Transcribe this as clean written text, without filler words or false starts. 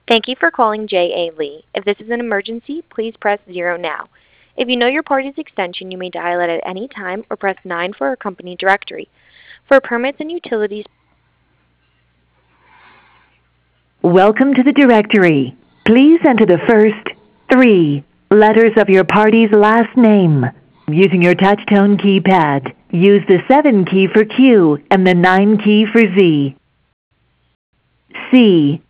Thank you for calling J.A. Lee. If this is an emergency, please press 0 now. If you know your party's extension, you may dial it at any time or press 9 for our company directory. For permits and utilities, Welcome to the directory. Please enter the first 3 letters of your party's last name. Using your touchtone keypad, use the 7 key for Q and the 9 key for Z. C.